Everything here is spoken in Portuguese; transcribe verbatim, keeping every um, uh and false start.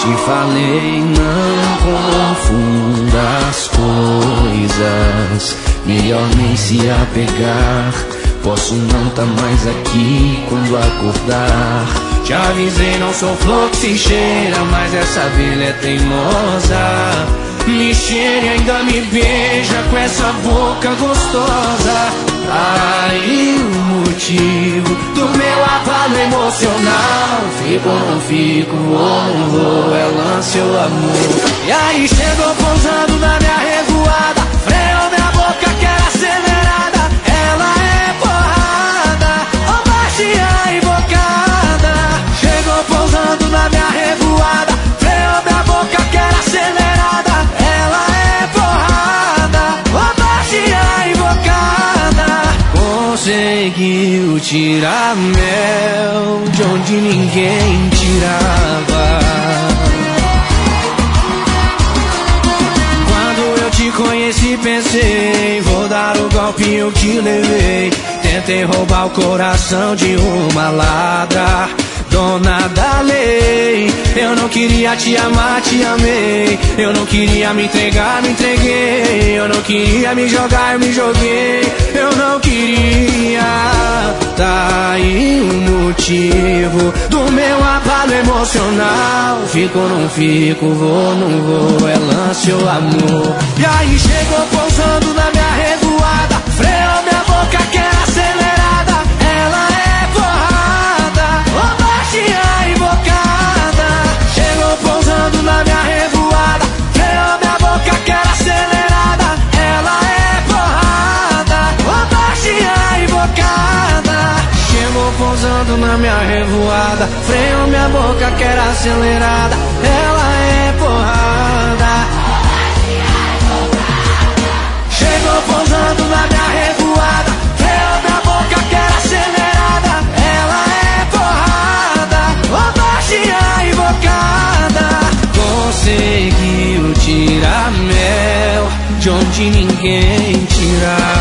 te falei, não confunda as coisas. Melhor nem se apegar. Posso não tá mais aqui quando acordar. Te avisei, não sou flor que se cheira, mas essa abelha é teimosa. Me cheira e ainda me beija com essa boca gostosa. Aí o motivo do meu abalo emocional. Fico ou não fico, vou ou não vou, é lance ou amor. E aí chegou pousando na minha revoada, freou minha boca que era acelerada. Ela é porrada, ou baixinha invocada. Chegou pousando na minha revoada, freou minha boca que era acelerada. Ela é porrada, ou baixinha invocada. Conseguiu tirar mel de onde ninguém tirava. Quando eu te conheci pensei, vou dar o golpe, eu te levei. Tentei roubar o coração de uma ladra, dona da lei. Eu não queria te amar, te amei. Eu não queria me entregar, me entreguei. Eu não queria me jogar, eu me joguei. Eu não queria. Tá aí o motivo do meu abalo emocional. Fico ou não fico, vou ou não vou, é lance ou amor. E aí chegou pousando na minha revoada, freou minha boca que era acelerada. Ela é porrada, ou baixinha invocada. Chegou pousando na minha revoada, freou minha boca que era acelerada. Ela é porrada, ou baixinha invocada. Chegou pousando na minha revoada, freou minha boca que era acelerada. Ela é porrada. Chegou pousando na minha revoada, freou minha boca que era acelerada. Ela é porrada, ou baixinha invocada. Conseguiu tirar mel de onde ninguém tirava.